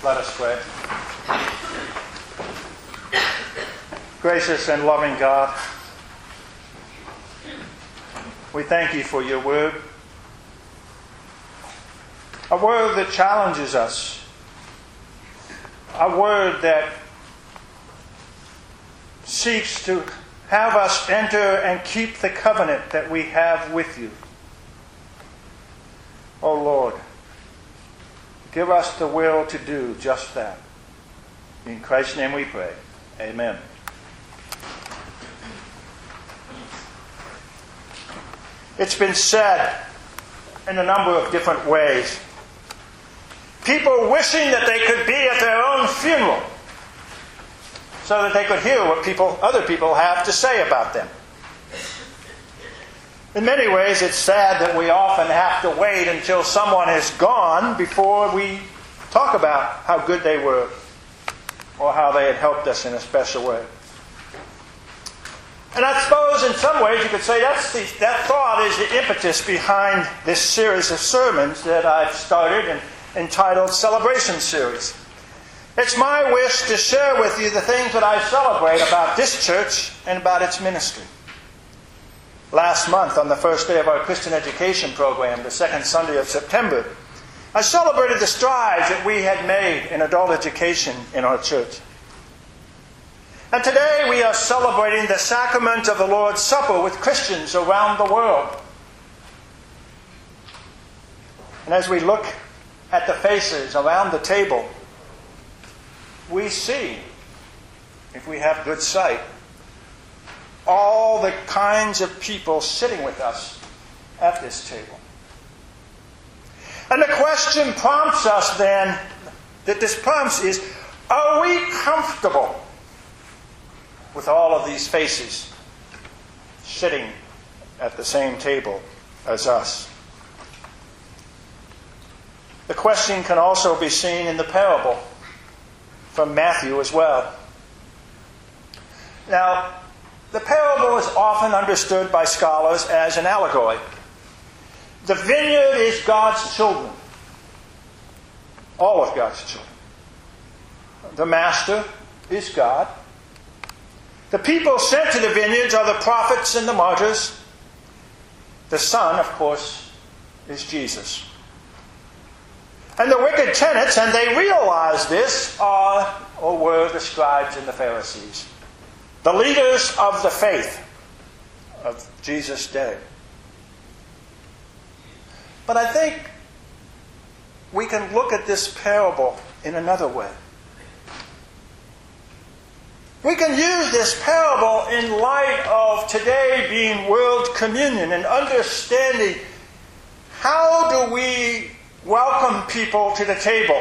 Let us pray. Gracious and loving God, we thank you for your word. A word that challenges us. A word that seeks to have us enter and keep the covenant that we have with you. Oh Lord, give us the will to do just that. In Christ's name we pray. Amen. It's been said in a number of different ways. People wishing that they could be at their own funeral so that they could hear what other people have to say about them. In many ways, it's sad that we often have to wait until someone is gone before we talk about how good they were or how they had helped us in a special way. And I suppose in some ways you could say that thought is the impetus behind this series of sermons that I've started and entitled Celebration Series. It's my wish to share with you the things that I celebrate about this church and about its ministry. Last month, on the first day of our Christian education program, the second Sunday of September, I celebrated the strides that we had made in adult education in our church. And today we are celebrating the sacrament of the Lord's Supper with Christians around the world. And as we look at the faces around the table, we see, if we have good sight, all the kinds of people sitting with us at this table. And the question prompts us then, is, are we comfortable with all of these faces sitting at the same table as us? The question can also be seen in the parable from Matthew as well. Now, the parable is often understood by scholars as an allegory. The vineyard is God's children. All of God's children. The master is God. The people sent to the vineyards are the prophets and the martyrs. The Son, of course, is Jesus. And the wicked tenants, and they realize this, are or were the scribes and the Pharisees, the leaders of the faith of Jesus' day. But I think we can look at this parable in another way. We can use this parable in light of today being World Communion and understanding how do we welcome people to the table.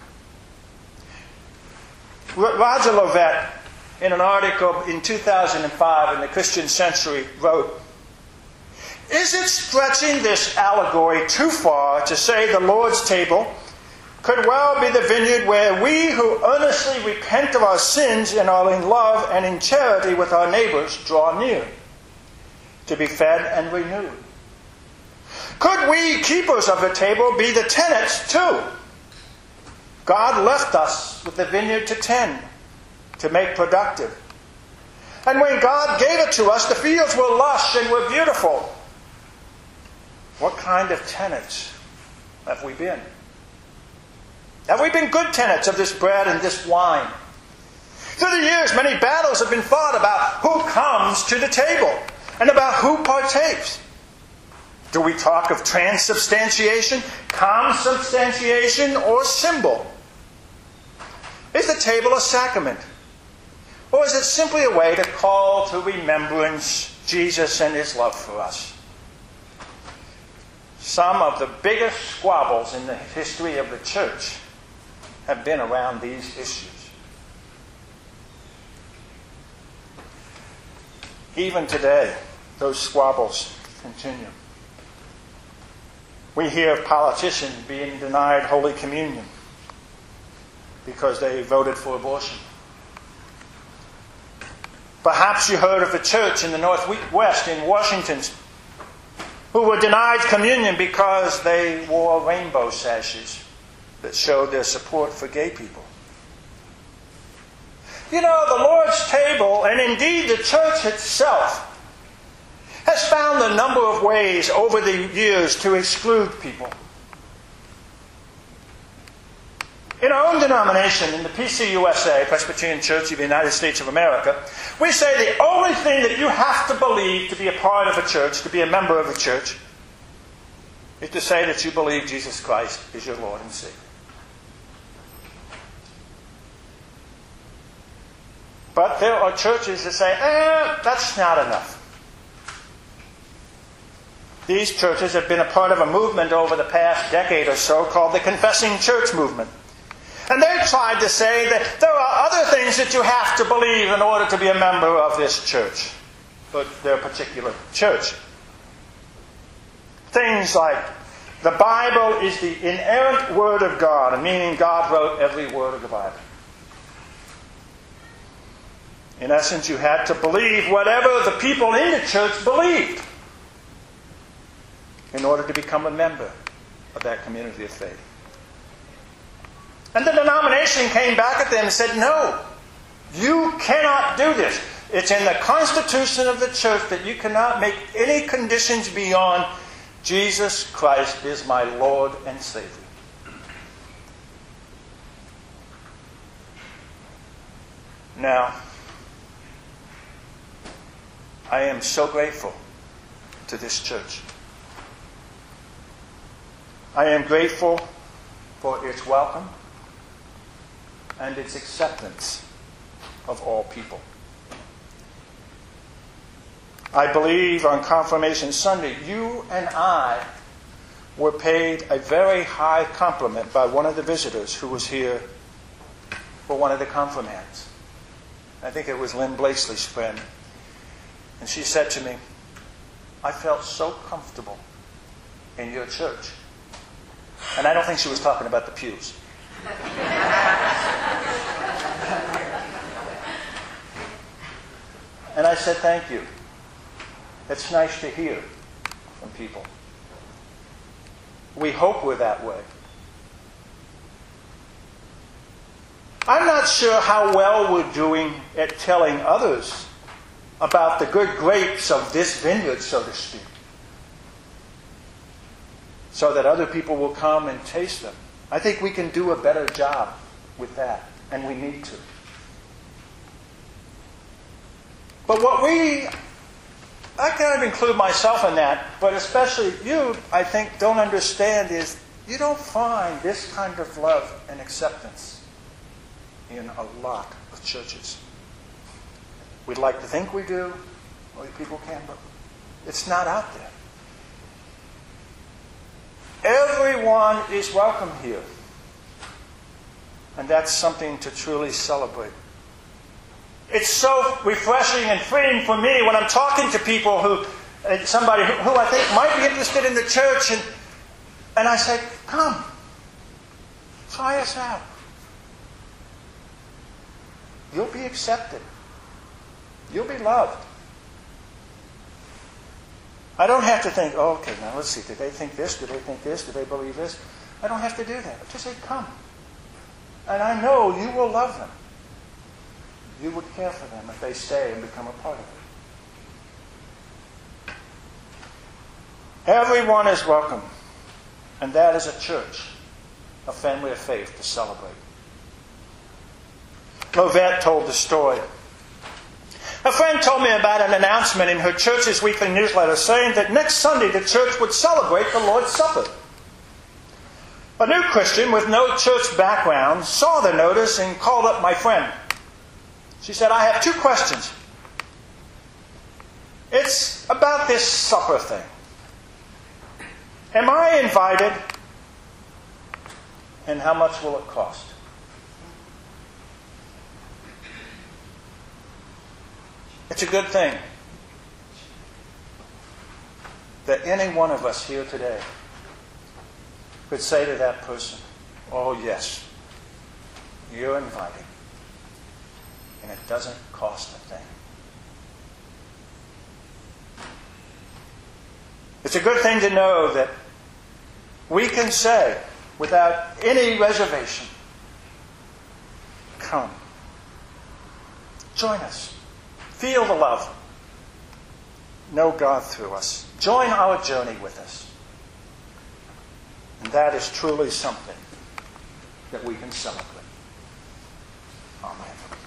Roger Lovett, in an article in 2005 in the Christian Century, wrote, "Is it stretching this allegory too far to say the Lord's table could well be the vineyard where we who earnestly repent of our sins and are in love and in charity with our neighbors draw near to be fed and renewed? Could we, keepers of the table, be the tenants too? God left us with the vineyard to tend, to make productive. And when God gave it to us, the fields were lush and were beautiful. What kind of tenants have we been? Have we been good tenants of this bread and this wine? Through the years, many battles have been fought about who comes to the table and about who partakes. Do we talk of transubstantiation, consubstantiation, or symbol? Is the table a sacrament? Or is it simply a way to call to remembrance Jesus and His love for us? Some of the biggest squabbles in the history of the church have been around these issues. Even today, those squabbles continue. We hear of politicians being denied Holy Communion because they voted for abortion. Perhaps you heard of a church in the Northwest in Washington who were denied communion because they wore rainbow sashes. that showed their support for gay people. You know, the Lord's table, and indeed the church itself, has found a number of ways over the years to exclude people. In our own denomination, in the PCUSA, Presbyterian Church of the United States of America, we say the only thing that you have to believe to be a part of a church, to be a member of a church, is to say that you believe Jesus Christ is your Lord and Savior. But there are churches that say, that's not enough. These churches have been a part of a movement over the past decade or so called the Confessing Church movement. And they tried to say that there are other things that you have to believe in order to be a member of this church, but their particular church. Things like the Bible is the inerrant Word of God, meaning God wrote every word of the Bible. In essence, you had to believe whatever the people in the church believed in order to become a member of that community of faith. And the denomination came back at them and said, no, you cannot do this. It's in the constitution of the church that you cannot make any conditions beyond Jesus Christ is my Lord and Savior. Now, I am so grateful to this church. I am grateful for its welcome and its acceptance of all people. I believe on Confirmation Sunday, you and I were paid a very high compliment by one of the visitors who was here for one of the confirmands. I think it was Lynn Blakeslee's friend. And she said to me, I felt so comfortable in your church. And I don't think she was talking about the pews. And I said, thank you. It's nice to hear from people. We hope we're that way. I'm not sure how well we're doing at telling others about the good grapes of this vineyard, so to speak, so that other people will come and taste them. I think we can do a better job with that, and we need to. But I kind of include myself in that, but especially you, I think, don't understand is you don't find this kind of love and acceptance in a lot of churches. We'd like to think we do, or people can, but it's not out there. Everyone is welcome here. And that's something to truly celebrate. It's so refreshing and freeing for me when I'm talking to people somebody who I think might be interested in the church, and I say, come, try us out. You'll be accepted. You'll be loved. I don't have to think, oh, okay, now let's see, do they think this? Do they think this? Do they believe this? I don't have to do that. I just say, come. And I know you will love them. You would care for them if they stay and become a part of it. Everyone is welcome. And that is a church, a family of faith to celebrate. Lovette told the story. A friend told me about an announcement in her church's weekly newsletter saying that next Sunday the church would celebrate the Lord's Supper. A new Christian with no church background saw the notice and called up my friend. She said, I have two questions. It's about this supper thing. Am I invited? And how much will it cost? It's a good thing that any one of us here today could say to that person, oh yes, you're invited. And it doesn't cost a thing. It's a good thing to know that we can say without any reservation. Come. Join us. Feel the love. Know God through us. Join our journey with us. And that is truly something that we can celebrate. Amen.